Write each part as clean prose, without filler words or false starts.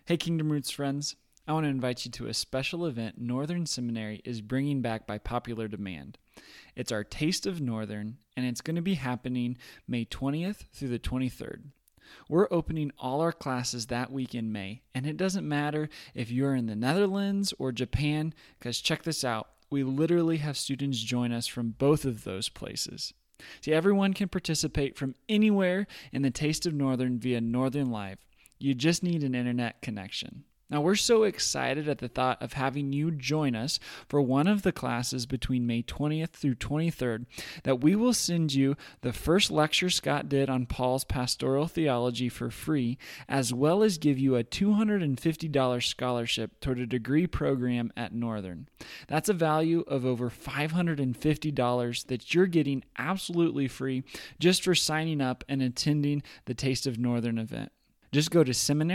Hey, Kingdom Roots friends. I want to invite you to a special event Northern Seminary is bringing back by popular demand. It's our Taste of Northern, and it's going to be happening May 20th through the 23rd. We're opening all our classes that week in May, and it doesn't matter if you're in the Netherlands or Japan, because check this out, we literally have students join us from both of those places. See, everyone can participate from anywhere in the Taste of Northern via Northern Live. You just need an internet connection. Now, we're so excited at the thought of having you join us for one of the classes between May 20th through 23rd that we will send you the first lecture Scott did on Paul's pastoral theology for free, as well as give you a $250 scholarship toward a degree program at Northern. That's a value of over $550 that you're getting absolutely free just for signing up and attending the Taste of Northern event. Just go to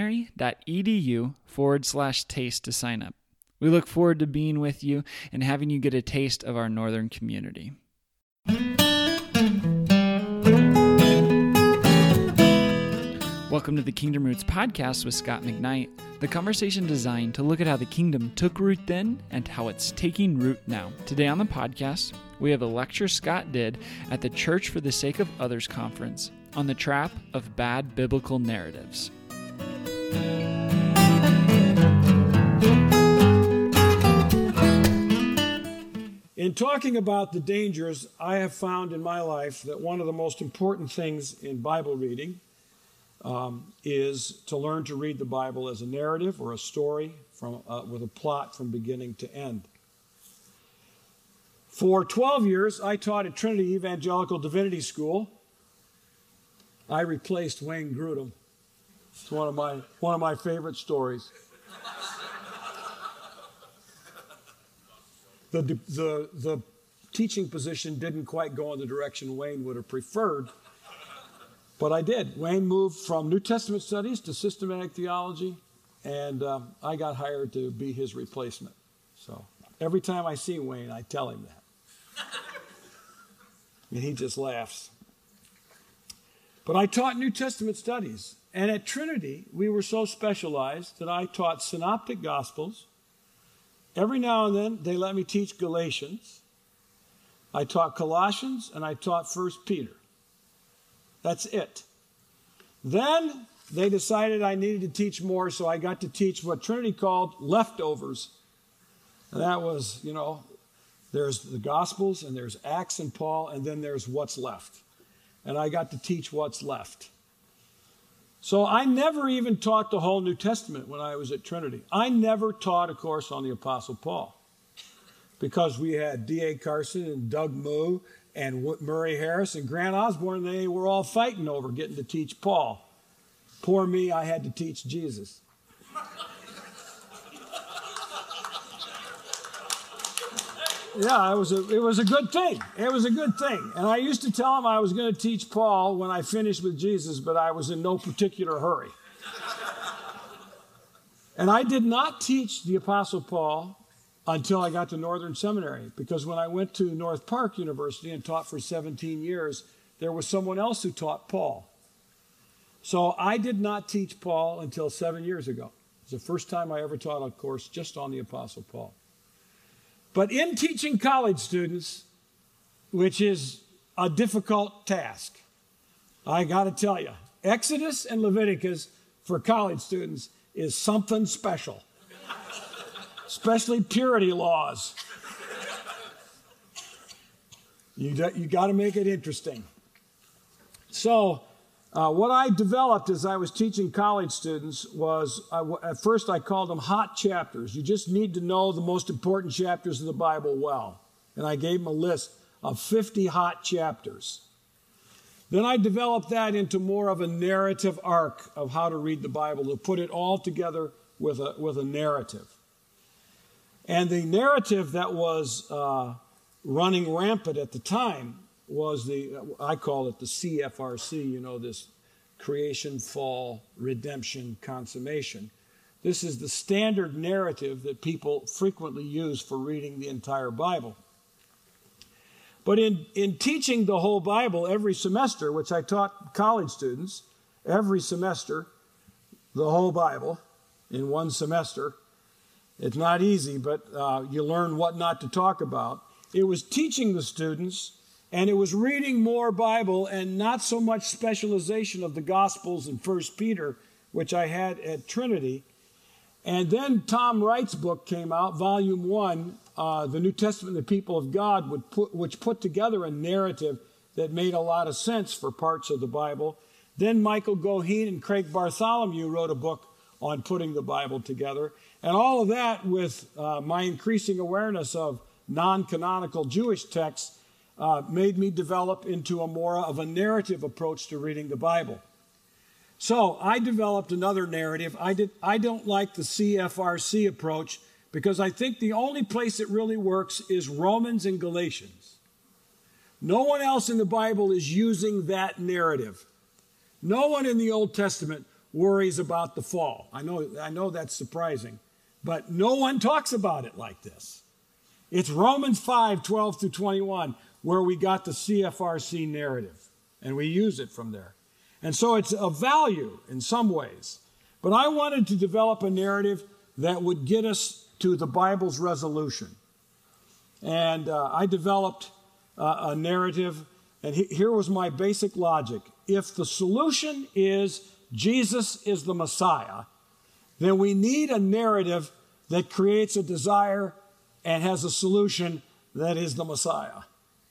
seminary.edu/taste to sign up. We look forward to being with you and having you get a taste of our Northern community. Welcome to the Kingdom Roots podcast with Scott McKnight, the conversation designed to look at how the kingdom took root then and how it's taking root now. Today on the podcast, we have a lecture Scott did at the Church for the Sake of Others conference on the trap of bad biblical narratives. In talking about the dangers, I have found in my life that one of the most important things in Bible reading is to learn to read the Bible as a narrative or a story with a plot from beginning to end. For 12 years, I taught at Trinity Evangelical Divinity School. I replaced Wayne Grudem. It's one of my favorite stories. The teaching position didn't quite go in the direction Wayne would have preferred, but I did. Wayne moved from New Testament studies to systematic theology, and I got hired to be his replacement. So every time I see Wayne, I tell him that. And he just laughs. But I taught New Testament studies. And at Trinity, we were so specialized that I taught Synoptic Gospels. Every now and then, they let me teach Galatians. I taught Colossians, and I taught 1 Peter. That's it. Then they decided I needed to teach more, so I got to teach what Trinity called leftovers. And that was, there's the Gospels, and there's Acts and Paul, and then there's what's left. And I got to teach what's left. So I never even taught the whole New Testament when I was at Trinity. I never taught a course on the Apostle Paul because we had D.A. Carson and Doug Moo and Murray Harris and Grant Osborne. They were all fighting over getting to teach Paul. Poor me, I had to teach Jesus. Yeah, it was a good thing. It was a good thing. And I used to tell him I was going to teach Paul when I finished with Jesus, but I was in no particular hurry. And I did not teach the Apostle Paul until I got to Northern Seminary, because when I went to North Park University and taught for 17 years, there was someone else who taught Paul. So I did not teach Paul until 7 years ago. It was the first time I ever taught a course just on the Apostle Paul. But in teaching college students, which is a difficult task, I got to tell you, Exodus and Leviticus for college students is something special, especially purity laws. You got to make it interesting. So what I developed as I was teaching college students was, at first I called them hot chapters. You just need to know the most important chapters of the Bible well. And I gave them a list of 50 hot chapters. Then I developed that into more of a narrative arc of how to read the Bible, to put it all together with a narrative. And the narrative that was running rampant at the time was I call it the CFRC, this creation, fall, redemption, consummation. This is the standard narrative that people frequently use for reading the entire Bible. But in teaching the whole Bible every semester, which I taught college students, every semester, the whole Bible, in one semester. It's not easy, but you learn what not to talk about. It was teaching the students, and it was reading more Bible and not so much specialization of the Gospels and 1 Peter, which I had at Trinity. And then Tom Wright's book came out, Volume 1, The New Testament and the People of God, which put together a narrative that made a lot of sense for parts of the Bible. Then Michael Goheen and Craig Bartholomew wrote a book on putting the Bible together. And all of that with my increasing awareness of non-canonical Jewish texts made me develop into a more of a narrative approach to reading the Bible. So I developed another narrative. I don't like the CFRC approach because I think the only place it really works is Romans and Galatians. No one else in the Bible is using that narrative. No one in the Old Testament worries about the fall. I know that's surprising, but no one talks about it like this. It's Romans 5:12 through 21 where we got the CFRC narrative, and we use it from there. And so it's of value in some ways. But I wanted to develop a narrative that would get us to the Bible's resolution. And I developed a narrative, and here was my basic logic. If the solution is Jesus is the Messiah, then we need a narrative that creates a desire and has a solution that is the Messiah.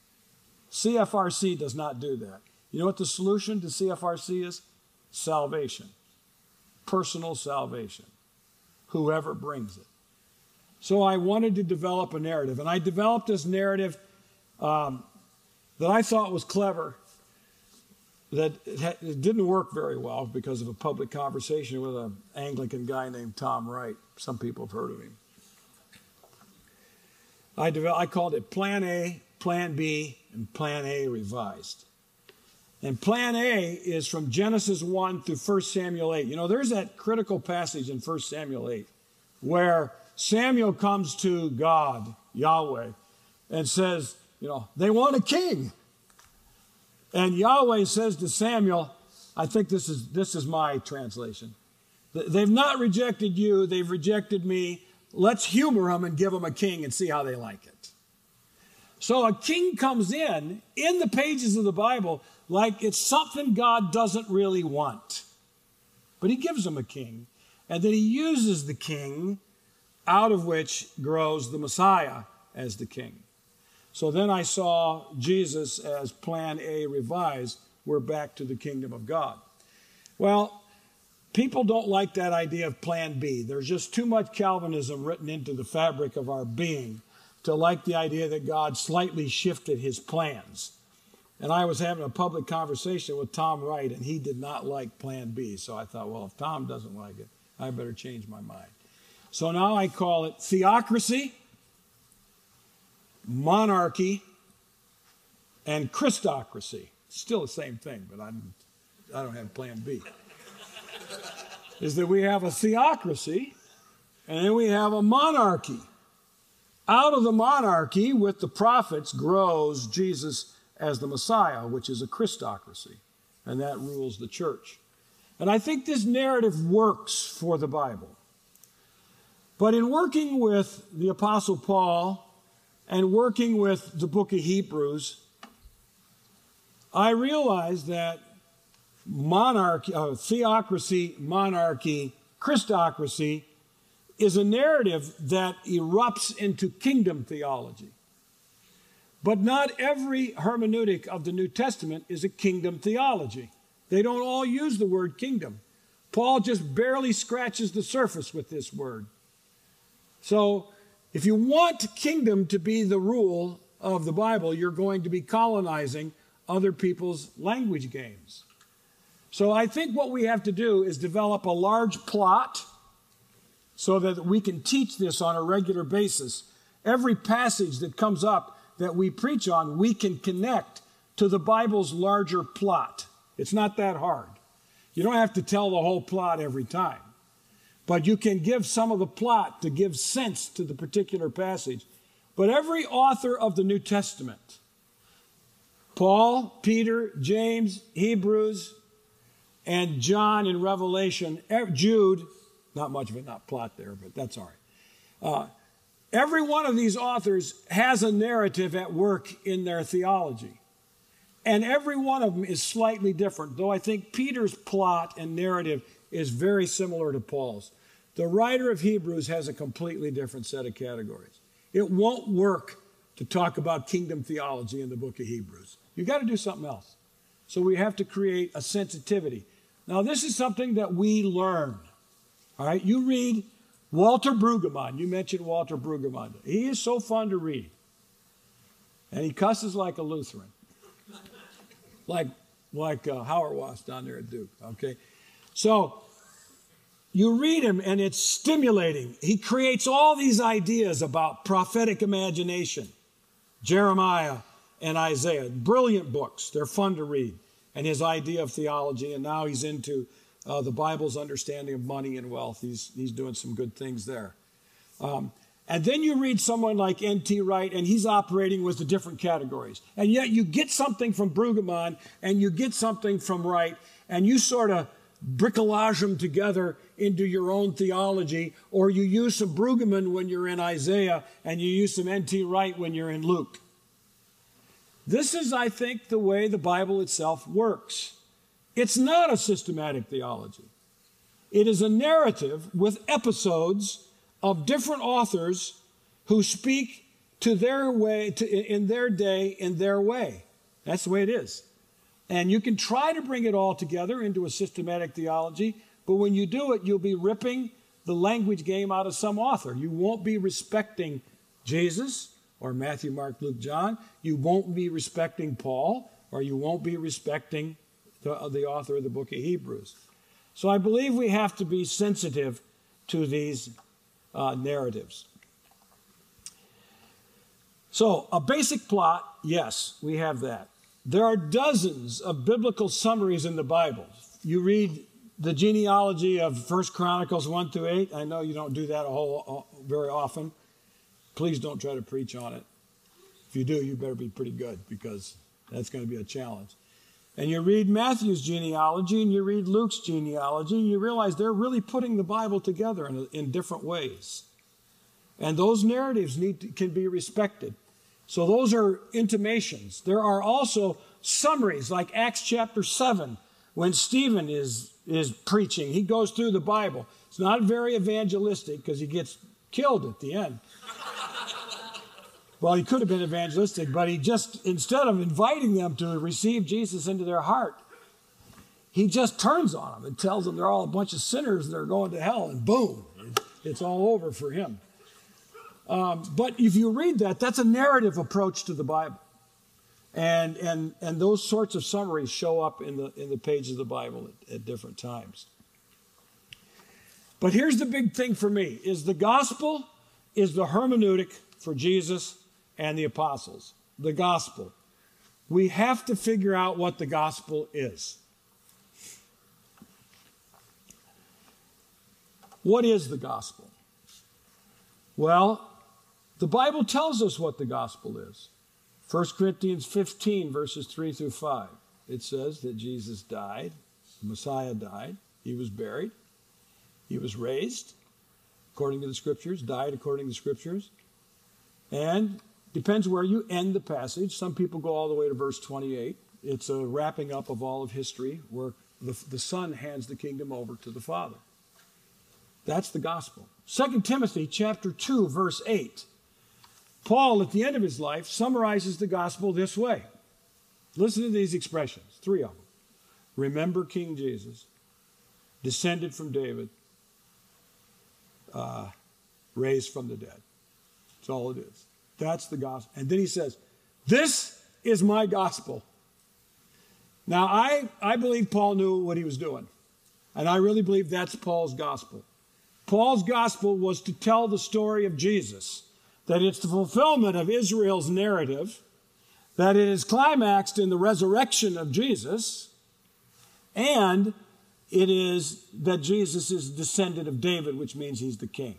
CFRC does not do that. You know what the solution to CFRC is? Salvation. Personal salvation. Whoever brings it. So I wanted to develop a narrative. And I developed this narrative that I thought was clever, that it didn't work very well because of a public conversation with an Anglican guy named Tom Wright. Some people have heard of him. I called it Plan A, Plan B, and Plan A revised. And Plan A is from Genesis 1 through 1 Samuel 8. You know, there's that critical passage in 1 Samuel 8 where Samuel comes to God, Yahweh, and says, you know, they want a king. And Yahweh says to Samuel, I think this is my translation. They've not rejected you, they've rejected me. Let's humor them and give them a king and see how they like it. So a king comes in the pages of the Bible like it's something God doesn't really want. But he gives them a king, and then he uses the king out of which grows the Messiah as the king. So then I saw Jesus as Plan A revised. We're back to the kingdom of God. Well, people don't like that idea of Plan B. There's just too much Calvinism written into the fabric of our being to like the idea that God slightly shifted his plans. And I was having a public conversation with Tom Wright, and he did not like Plan B. So I thought, well, if Tom doesn't like it, I better change my mind. So now I call it theocracy, monarchy, and Christocracy. Still the same thing, but I don't have Plan B. Is that we have a theocracy, and then we have a monarchy. Out of the monarchy, with the prophets, grows Jesus as the Messiah, which is a Christocracy, and that rules the church. And I think this narrative works for the Bible. But in working with the Apostle Paul and working with the book of Hebrews, I realized that theocracy, monarchy, Christocracy is a narrative that erupts into kingdom theology. But not every hermeneutic of the New Testament is a kingdom theology. They don't all use the word kingdom. Paul just barely scratches the surface with this word. So if you want kingdom to be the rule of the Bible, you're going to be colonizing other people's language games. So I think what we have to do is develop a large plot so that we can teach this on a regular basis. Every passage that comes up that we preach on, we can connect to the Bible's larger plot. It's not that hard. You don't have to tell the whole plot every time. But you can give some of the plot to give sense to the particular passage. But every author of the New Testament, Paul, Peter, James, Hebrews, and John in Revelation, Jude, not much of a plot there, but that's all right. Every one of these authors has a narrative at work in their theology. And every one of them is slightly different, though I think Peter's plot and narrative is very similar to Paul's. The writer of Hebrews has a completely different set of categories. It won't work to talk about kingdom theology in the book of Hebrews. You've got to do something else. So we have to create a sensitivity. Now, this is something that we learn. All right, you read Walter Brueggemann. You mentioned Walter Brueggemann. He is so fun to read. And he cusses like a Lutheran. like Howard Wass down there at Duke, okay? So you read him and it's stimulating. He creates all these ideas about prophetic imagination. Jeremiah and Isaiah, brilliant books. They're fun to read. And his idea of theology, and now he's into the Bible's understanding of money and wealth. He's doing some good things there. And then you read someone like N.T. Wright, and he's operating with the different categories. And yet you get something from Brueggemann, and you get something from Wright, and you sort of bricolage them together into your own theology, or you use some Brueggemann when you're in Isaiah, and you use some N.T. Wright when you're in Luke. This is, I think, the way the Bible itself works. It's not a systematic theology. It is a narrative with episodes of different authors who speak to their way, in their day, in their way. That's the way it is. And you can try to bring it all together into a systematic theology, but when you do it, you'll be ripping the language game out of some author. You won't be respecting Jesus or Matthew, Mark, Luke, John. You won't be respecting Paul, or you won't be respecting the author of the book of Hebrews. So I believe we have to be sensitive to these narratives. So a basic plot, yes, we have that. There are dozens of biblical summaries in the Bible. You read the genealogy of 1 Chronicles 1 through 8. I know you don't do that very often. Please don't try to preach on it. If you do, you better be pretty good, because that's going to be a challenge. And you read Matthew's genealogy and you read Luke's genealogy, and you realize they're really putting the Bible together in different ways. And those narratives can be respected. So those are intimations. There are also summaries, like Acts chapter 7, when Stephen is preaching. He goes through the Bible. It's not very evangelistic because he gets killed at the end. Well, he could have been evangelistic, but he just, instead of inviting them to receive Jesus into their heart, he just turns on them and tells them they're all a bunch of sinners and they're going to hell, and boom, it's all over for him. But if you read that, that's a narrative approach to the Bible. And those sorts of summaries show up in the pages of the Bible at different times. But here's the big thing for me, is the gospel is the hermeneutic for Jesus and the apostles. The gospel. We have to figure out what the gospel is. What is the gospel? Well, the Bible tells us what the gospel is. 1 Corinthians 15, verses 3 through 5. It says that Jesus died, the Messiah died, he was buried, he was raised, according to the Scriptures, died according to the Scriptures, and depends where you end the passage. Some people go all the way to verse 28. It's a wrapping up of all of history where the Son hands the kingdom over to the Father. That's the gospel. 2 Timothy chapter 2, verse 8. Paul, at the end of his life, summarizes the gospel this way. Listen to these expressions, 3 of them. Remember King Jesus, descended from David, raised from the dead. That's all it is. That's the gospel. And then he says, this is my gospel. Now, I believe Paul knew what he was doing. And I really believe that's Paul's gospel. Paul's gospel was to tell the story of Jesus, that it's the fulfillment of Israel's narrative, that it is climaxed in the resurrection of Jesus, and it is that Jesus is descendant of David, which means he's the king.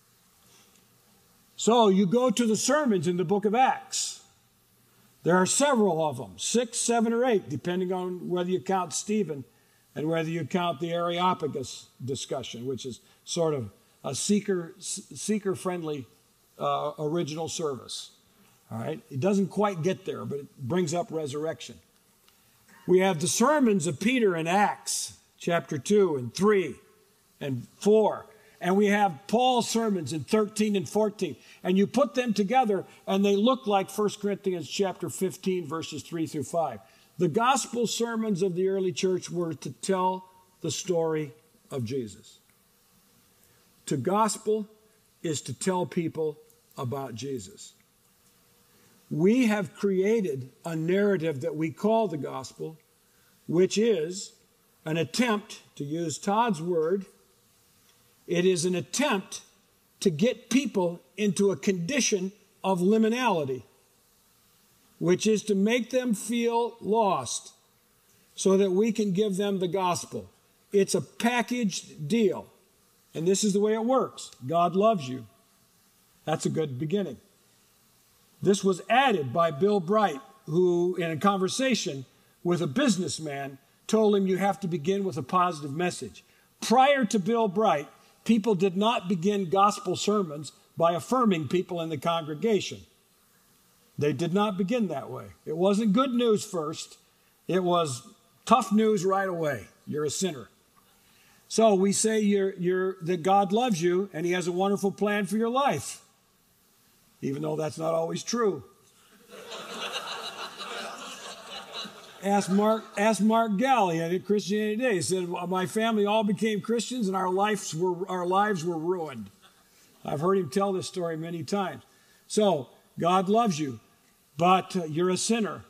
So you go to the sermons in the book of Acts. There are several of them, 6, 7, or 8, depending on whether you count Stephen and whether you count the Areopagus discussion, which is sort of a seeker-friendly original service. All right? It doesn't quite get there, but it brings up resurrection. We have the sermons of Peter in Acts, chapter 2 and 3 and 4. And we have Paul's sermons in 13 and 14. And you put them together, and they look like 1 Corinthians chapter 15, verses 3 through 5. The gospel sermons of the early church were to tell the story of Jesus. To gospel is to tell people about Jesus. We have created a narrative that we call the gospel, which is an attempt, to use Todd's word, it is an attempt to get people into a condition of liminality, which is to make them feel lost so that we can give them the gospel. It's a packaged deal. And this is the way it works. God loves you. That's a good beginning. This was added by Bill Bright, who, in a conversation with a businessman, told him you have to begin with a positive message. Prior to Bill Bright, people did not begin gospel sermons by affirming people in the congregation. They did not begin that way. It wasn't good news first. It was tough news right away. You're a sinner. So we say that God loves you and he has a wonderful plan for your life, even though that's not always true. Ask Mark Galley at Christianity Today. He said, my family all became Christians and our lives were ruined. I've heard him tell this story many times. So, God loves you, but you're a sinner.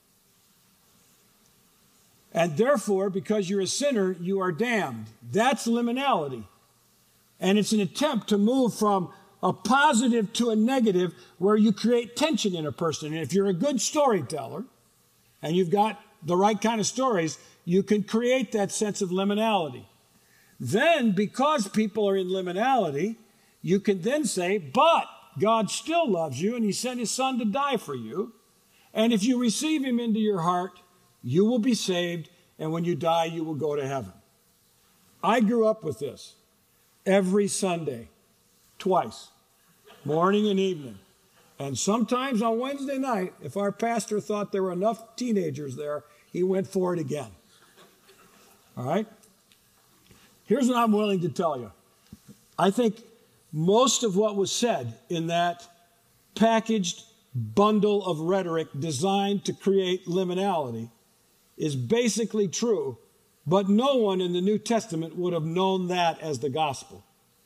And therefore, because you're a sinner, you are damned. That's liminality. And it's an attempt to move from a positive to a negative where you create tension in a person. And if you're a good storyteller and you've got the right kind of stories, you can create that sense of liminality. Then, because people are in liminality, you can then say, but God still loves you and he sent his son to die for you. And if you receive him into your heart, you will be saved, and when you die, you will go to heaven. I grew up with this every Sunday, twice, morning and evening. And sometimes on Wednesday night, if our pastor thought there were enough teenagers there, he went for it again. All right? Here's what I'm willing to tell you. I think most of what was said in that packaged bundle of rhetoric designed to create liminality is basically true, but no one in the New Testament would have known that as the gospel.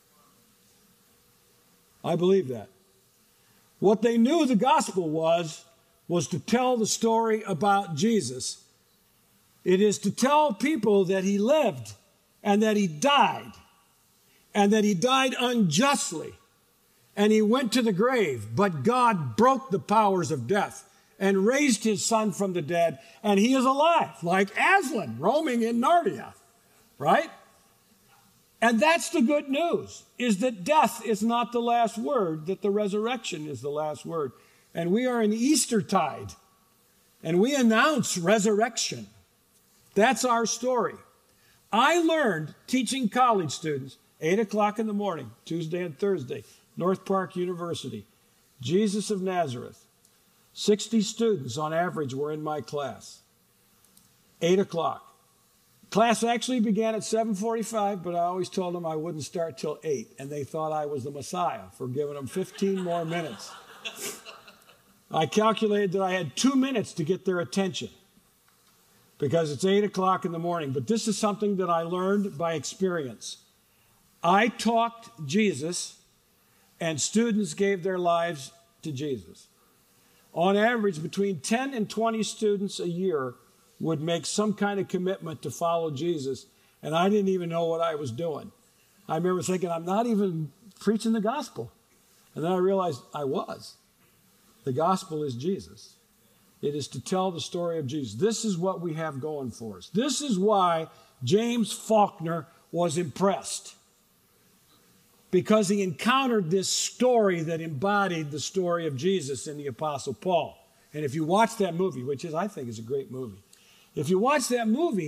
I believe that. What they knew the gospel was to tell the story about Jesus. It is to tell people that he lived and that he died and that he died unjustly and he went to the grave, but God broke the powers of death and raised his son from the dead, and he is alive, like Aslan roaming in Narnia, right? And that's the good news, is that death is not the last word, that the resurrection is the last word. And we are in Eastertide, and we announce resurrection. That's our story. I learned teaching college students, 8 o'clock in the morning, Tuesday and Thursday, North Park University, Jesus of Nazareth. 60 students on average were in my class. 8 o'clock. Class actually began at 7:45, but I always told them I wouldn't start till 8, and they thought I was the Messiah for giving them 15 more minutes. I calculated that I had 2 minutes to get their attention because it's 8 o'clock in the morning, but this is something that I learned by experience. I talked Jesus, and students gave their lives to Jesus. On average, between 10 and 20 students a year would make some kind of commitment to follow Jesus, and I didn't even know what I was doing. I remember thinking, I'm not even preaching the gospel. And then I realized I was. The gospel is Jesus. It is to tell the story of Jesus. This is what we have going for us. This is why James Faulkner was impressed, because he encountered this story that embodied the story of Jesus in the Apostle Paul. And if you watch that movie, which is, I think, is a great movie, if you watch that movie,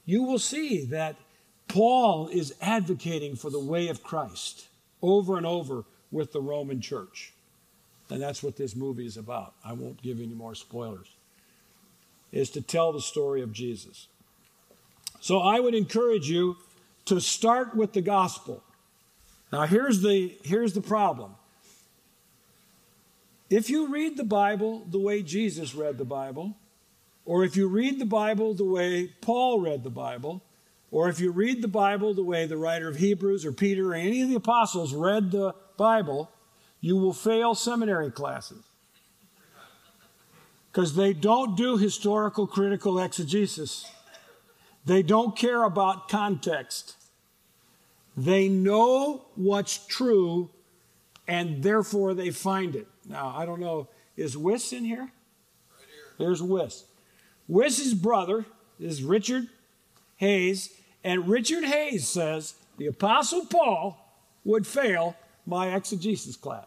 you will see that Paul is advocating for the way of Christ over and over with the Roman church. And that's what this movie is about. I won't give any more spoilers. Is to tell the story of Jesus. So I would encourage you to start with the gospel. Now here's the problem. If you read the Bible the way Jesus read the Bible, or if you read the Bible the way Paul read the Bible, or if you read the Bible the way the writer of Hebrews or Peter or any of the apostles read the Bible, you will fail seminary classes. Because they don't do historical critical exegesis. They don't care about context. They know what's true, and therefore they find it. Now, I don't know, is Wiss in here? Right here. There's Wiss. Wiss's brother is Richard Hayes, and Richard Hayes says the Apostle Paul would fail my exegesis class.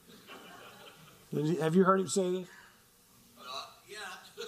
Have you heard him say this? Not yet.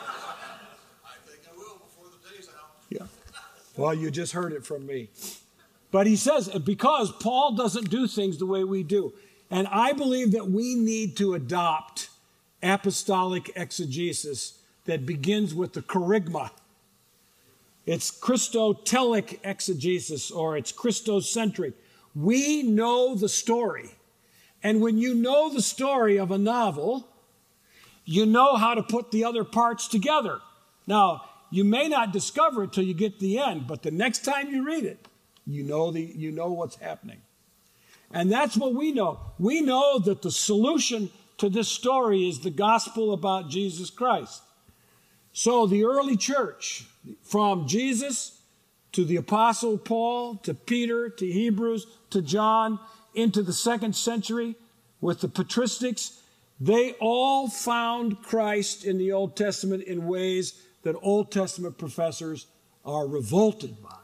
I think I will before the day's out. Yeah. Well, you just heard it from me. But he says, because Paul doesn't do things the way we do. And I believe that we need to adopt apostolic exegesis that begins with the kerygma. It's Christotelic exegesis, or it's Christocentric. We know the story. And when you know the story of a novel, you know how to put the other parts together. Now, you may not discover it till you get to the end, but the next time you read it, you know what's happening. And that's what we know. We know that the solution to this story is the gospel about Jesus Christ. So the early church, from Jesus to the Apostle Paul, to Peter, to Hebrews, to John, into the 2nd century with the patristics, they all found Christ in the Old Testament in ways that Old Testament professors are revolted by,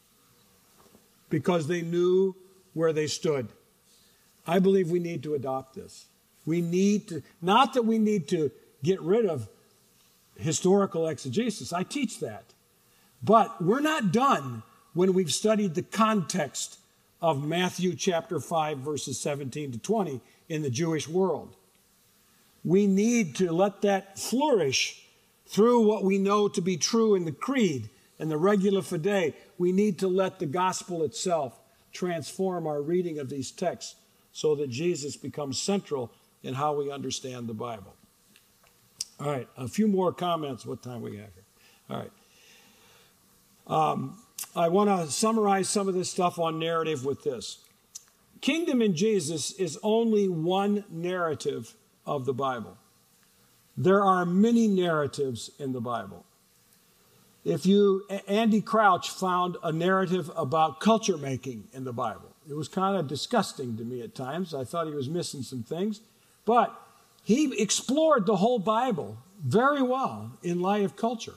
because they knew where they stood. I believe we need to adopt this. We need to, not that we need to get rid of historical exegesis. I teach that. But we're not done when we've studied the context of Matthew chapter 5, verses 17 to 20 in the Jewish world. We need to let that flourish through what we know to be true in the creed and the regula fide. We need to let the gospel itself transform our reading of these texts so that Jesus becomes central in how we understand the Bible. All right, a few more comments. What time we have here? All right. I want to summarize some of this stuff on narrative with this. Kingdom in Jesus is only one narrative of the Bible. There are many narratives in the Bible. Andy Crouch found a narrative about culture making in the Bible. It was kind of disgusting to me at times. I thought he was missing some things. But he explored the whole Bible very well in light of culture.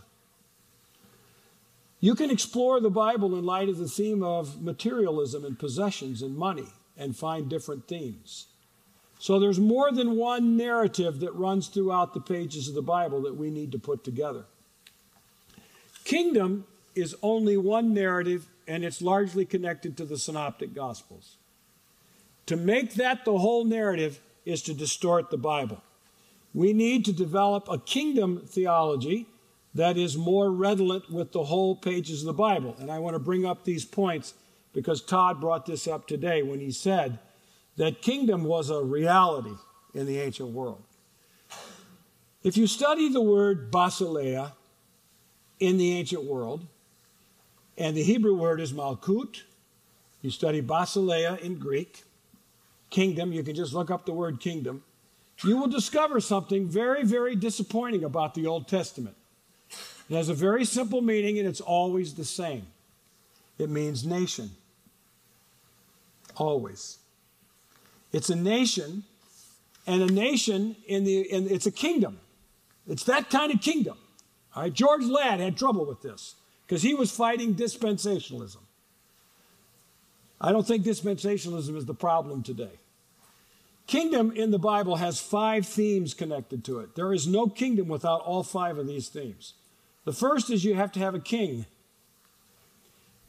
You can explore the Bible in light of the theme of materialism and possessions and money and find different themes. So there's more than one narrative that runs throughout the pages of the Bible that we need to put together. Kingdom is only one narrative, and it's largely connected to the Synoptic Gospels. To make that the whole narrative is to distort the Bible. We need to develop a kingdom theology that is more redolent with the whole pages of the Bible. And I want to bring up these points because Todd brought this up today when he said that kingdom was a reality in the ancient world. If you study the word basileia in the ancient world, and the Hebrew word is malkut, you study basileia in Greek, kingdom, you can just look up the word kingdom, you will discover something very, very disappointing about the Old Testament. It has a very simple meaning, and it's always the same. It means nation. Always. It's a nation, and a nation it's a kingdom. It's that kind of kingdom. All right? George Ladd had trouble with this because he was fighting dispensationalism. I don't think dispensationalism is the problem today. Kingdom in the Bible has 5 themes connected to it. There is no kingdom without all 5 of these themes. The first is you have to have a king.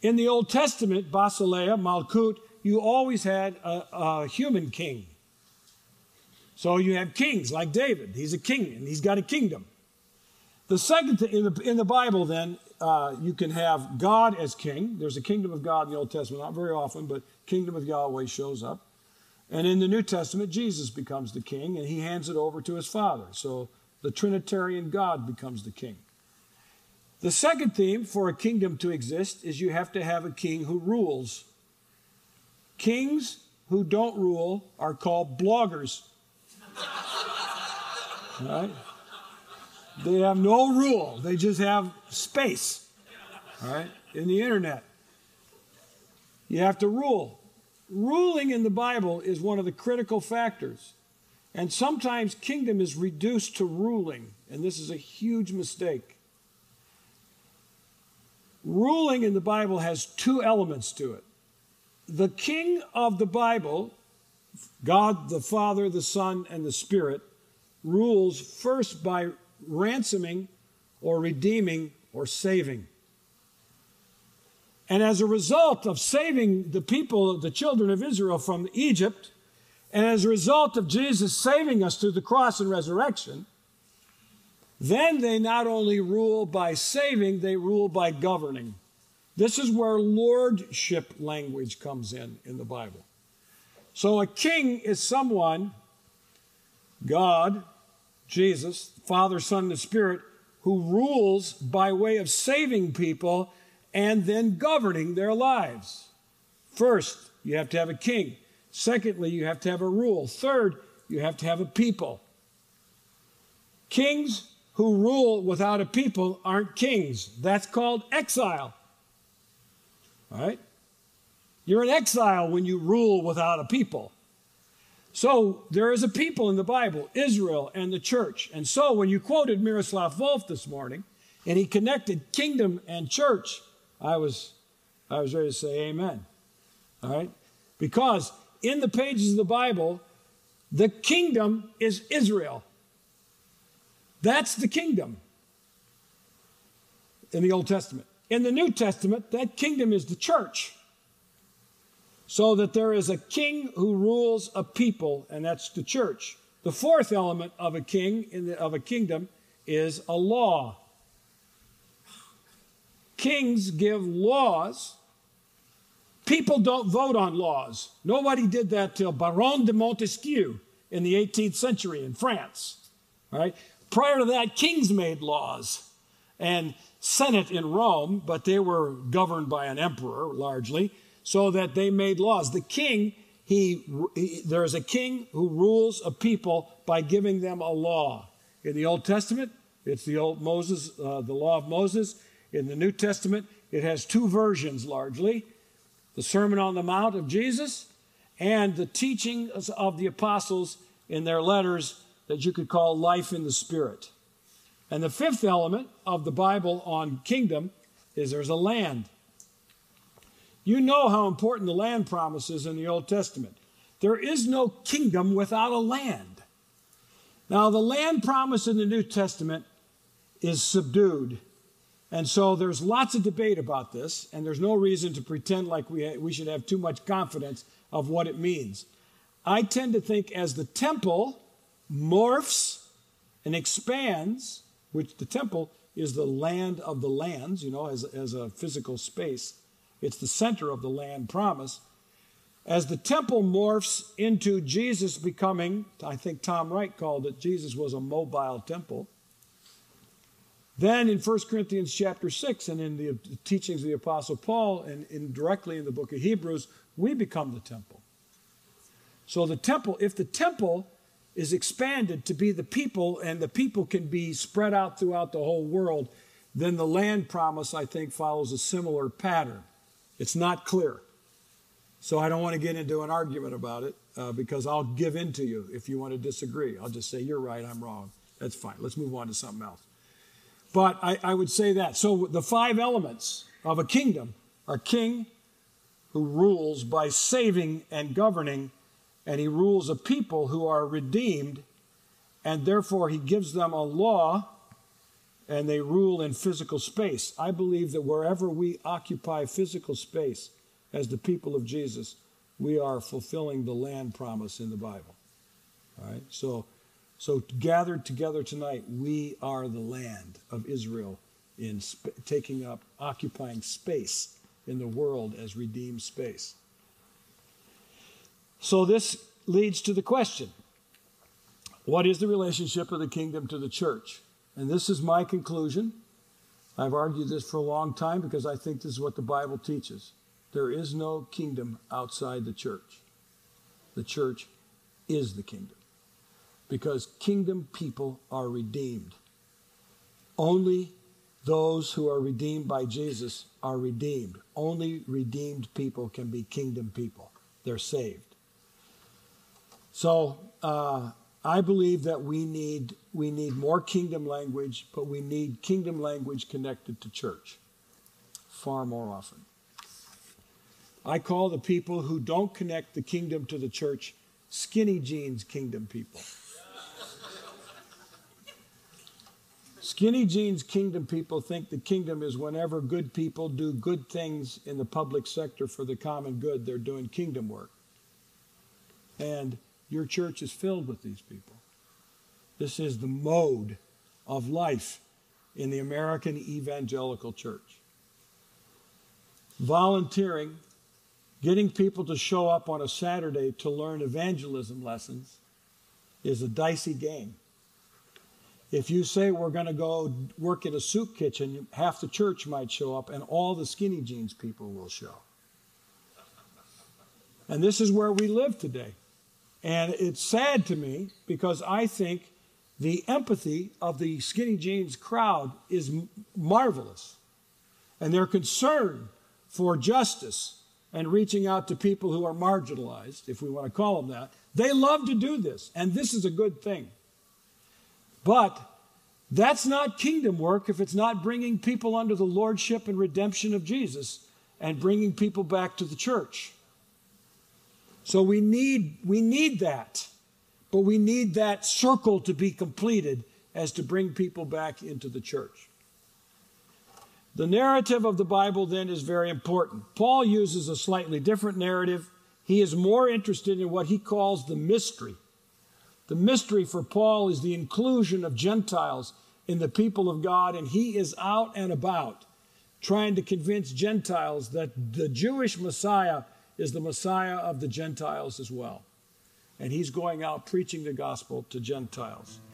In the Old Testament, Basileia, Malkut, you always had a human king. So you have kings like David. He's a king and he's got a kingdom. The second thing in the Bible, then, you can have God as king. There's a kingdom of God in the Old Testament, not very often, but kingdom of Yahweh shows up. And in the New Testament, Jesus becomes the king and he hands it over to his Father. So the Trinitarian God becomes the king. The second theme for a kingdom to exist is you have to have a king who rules. Kings who don't rule are called bloggers. All right? They have no rule. They just have space. All right? In the internet. You have to rule. Ruling in the Bible is one of the critical factors. And sometimes kingdom is reduced to ruling. And this is a huge mistake. Ruling in the Bible has two elements to it. The king of the Bible, God the Father, the Son, and the Spirit, rules first by ransoming or redeeming or saving. And as a result of saving the people, the children of Israel from Egypt, and as a result of Jesus saving us through the cross and resurrection, then they not only rule by saving, they rule by governing. This is where lordship language comes in the Bible. So a king is someone, God, Jesus, Father, Son, and Spirit, who rules by way of saving people and then governing their lives. First, you have to have a king. Secondly, you have to have a rule. Third, you have to have a people. Kings who rule without a people aren't kings. That's called exile. All right? You're in exile when you rule without a people. So there is a people in the Bible, Israel and the church. And so when you quoted Miroslav Volf this morning, and he connected kingdom and church, I was ready to say amen. All right? Because in the pages of the Bible, the kingdom is Israel. That's the kingdom in the Old Testament. In the New Testament, that kingdom is the church. So that there is a king who rules a people, and that's the church. The fourth element of a king, of a kingdom, is a law. Kings give laws. People don't vote on laws. Nobody did that till Baron de Montesquieu in the 18th century in France. All right? Prior to that, kings made laws and Senate in Rome, but they were governed by an emperor largely, so that they made laws. The king, there's a king who rules a people by giving them a law. In the Old Testament, it's the law of Moses. In the New Testament, it has two versions largely: the Sermon on the Mount of Jesus and the teachings of the apostles in their letters that you could call life in the Spirit. And the fifth element of the Bible on kingdom is there's a land. You know how important the land promise is in the Old Testament. There is no kingdom without a land. Now, the land promise in the New Testament is subdued. And so there's lots of debate about this, and there's no reason to pretend like we should have too much confidence of what it means. I tend to think as the temple morphs and expands, which the temple is the land of the lands, as a physical space. It's the center of the land promise. As the temple morphs into Jesus becoming, I think Tom Wright called it, Jesus was a mobile temple. Then in 1 Corinthians chapter 6 and in the teachings of the Apostle Paul and indirectly in the book of Hebrews, we become the temple. So the temple, if the temple is expanded to be the people and the people can be spread out throughout the whole world, then the land promise, I think, follows a similar pattern. It's not clear. So I don't want to get into an argument about it because I'll give in to you if you want to disagree. I'll just say, you're right, I'm wrong. That's fine. Let's move on to something else. But I would say that. So the five elements of a kingdom are king who rules by saving and governing, and he rules a people who are redeemed, and therefore he gives them a law, and they rule in physical space. I believe that wherever we occupy physical space as the people of Jesus, we are fulfilling the land promise in the Bible. All right? So gathered together tonight, we are the land of Israel in occupying space in the world as redeemed space. So this leads to the question, what is the relationship of the kingdom to the church? And this is my conclusion. I've argued this for a long time because I think this is what the Bible teaches. There is no kingdom outside the church. The church is the kingdom. Because kingdom people are redeemed. Only those who are redeemed by Jesus are redeemed. Only redeemed people can be kingdom people. They're saved. So I believe that we need more kingdom language, but we need kingdom language connected to church far more often. I call the people who don't connect the kingdom to the church skinny jeans kingdom people. Skinny jeans kingdom people think the kingdom is whenever good people do good things in the public sector for the common good, they're doing kingdom work. And your church is filled with these people. This is the mode of life in the American evangelical church. Volunteering, getting people to show up on a Saturday to learn evangelism lessons is a dicey game. If you say we're going to go work in a soup kitchen, half the church might show up and all the skinny jeans people will show. And this is where we live today. And it's sad to me because I think the empathy of the skinny jeans crowd is marvelous. And their concern for justice and reaching out to people who are marginalized, if we want to call them that, they love to do this. And this is a good thing. But that's not kingdom work if it's not bringing people under the lordship and redemption of Jesus and bringing people back to the church. So we need that. But we need that circle to be completed as to bring people back into the church. The narrative of the Bible then is very important. Paul uses a slightly different narrative. He is more interested in what he calls the mystery. The mystery for Paul is the inclusion of Gentiles in the people of God, and he is out and about trying to convince Gentiles that the Jewish Messiah is the Messiah of the Gentiles as well. And he's going out preaching the gospel to Gentiles.